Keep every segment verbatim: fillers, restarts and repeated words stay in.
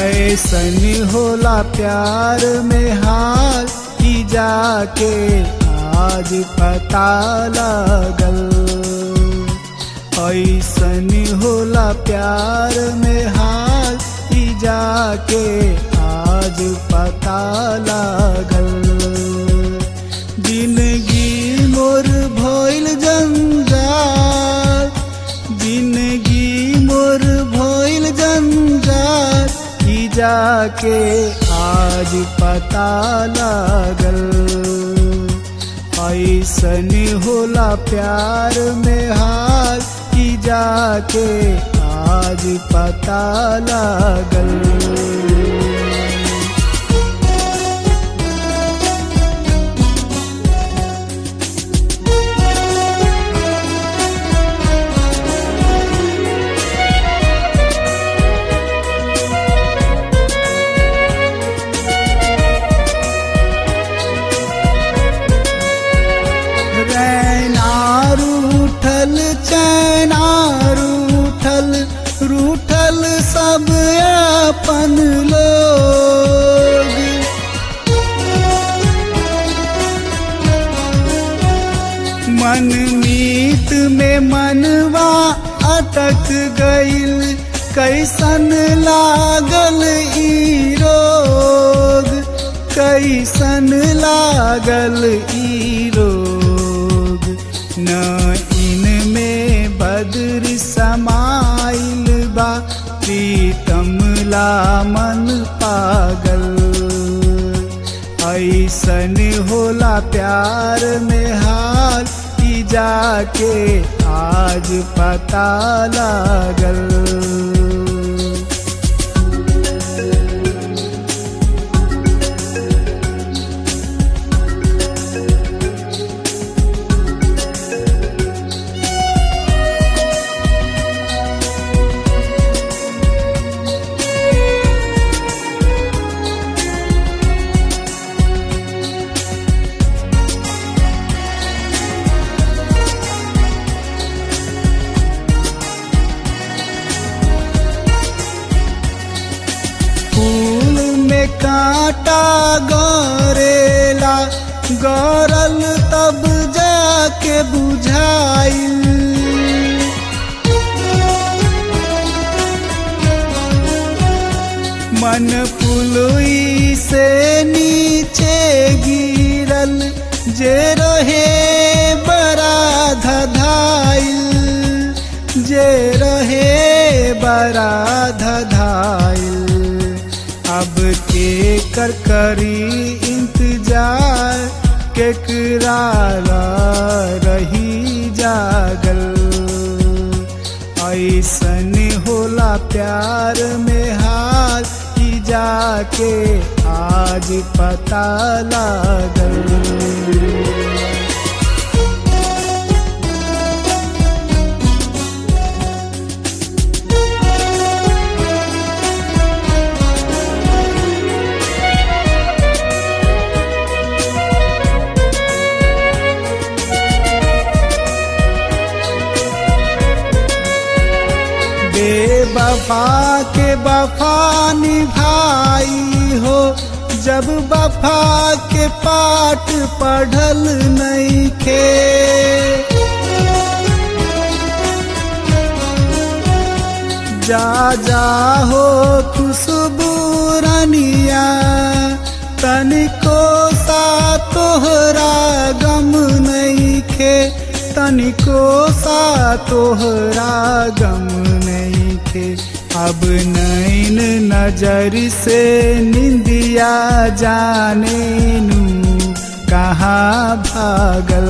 ऐसन होला प्यार में हाल की जाके आज पता लागल। ऐसन होला प्यार में हाल की जाके आज पता लागल। जिंदगी मोर भइल जंजाल, जिंदगी मोर भइल जंजाल की जाके आज पता लागल। ऐसन होला प्यार में हाल की जाके आज पता लागल। रूठल चैना रूठल रूठल सब अपन लोग। मन मीत में मनवा अटक गइल, कैसन लागल ई रोग, कैसन लागल ई रोग। न इनमें बदर समाइल बा, प्रीतम ला मन पागल। ऐसन होला प्यार में हाल की जाके आज पता लागल। कांटा गौरेला गौरल तब जाके बुझाइल। मन पुलुई से नीचे गिरल, जे रहे बड़ा धधाइल, जे रहे बड़ा धधाइल। अब के कर करी इंतजार, केकरा रही जागल। ऐसन होला प्यार में हाल की जाके आज पता लागल। बेवफा के वफा निभाई हो, जब वफा के पाठ पढ़ल नइखे। जा जा हो खुशबू रनिया, तनिको सा तोहरा गम नइखे, तनिको सा तोहरा गम नइखे। अब नैन नजर से निंदिया जाने नू कहाँ भागल।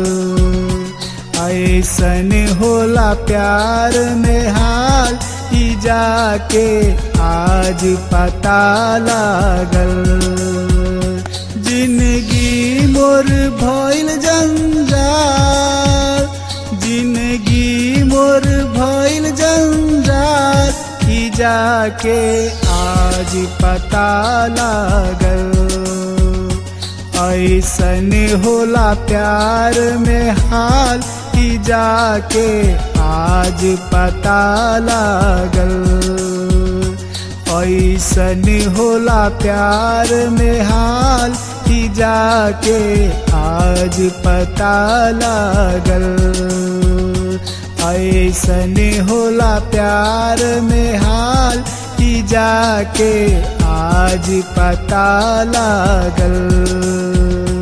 ऐसन होला प्यार में हाल की जाके आज पता लागल। जिंदगी मोर भइल जंजाल, जिंदगी मोर भइल जंजाल की जाके आज पता लागल। ऐसन होला प्यार में हाल की जाके आज पता लागल। ऐसन होला प्यार में हाल कि जाके आज पता लागल। ऐसन होला प्यार में हाल कि जाके आज पता लागल।